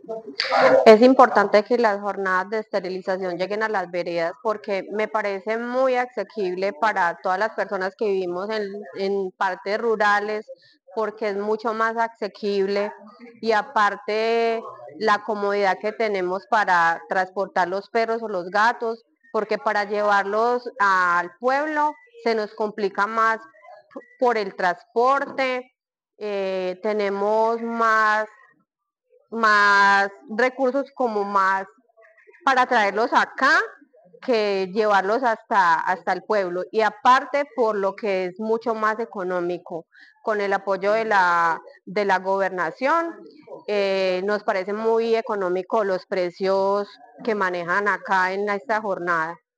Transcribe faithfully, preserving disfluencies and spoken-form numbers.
Es importante que las jornadas de esterilización lleguen a las veredas porque me parece muy asequible para todas las personas que vivimos en, en partes rurales, porque es mucho más asequible y aparte la comodidad que tenemos para transportar los perros o los gatos, porque para llevarlos al pueblo se nos complica más por el transporte, eh, tenemos más más recursos como más para traerlos acá que llevarlos hasta, hasta el pueblo y aparte por lo que es mucho más económico con el apoyo de la, de la gobernación eh, nos parece muy económico los precios que manejan acá en esta jornada.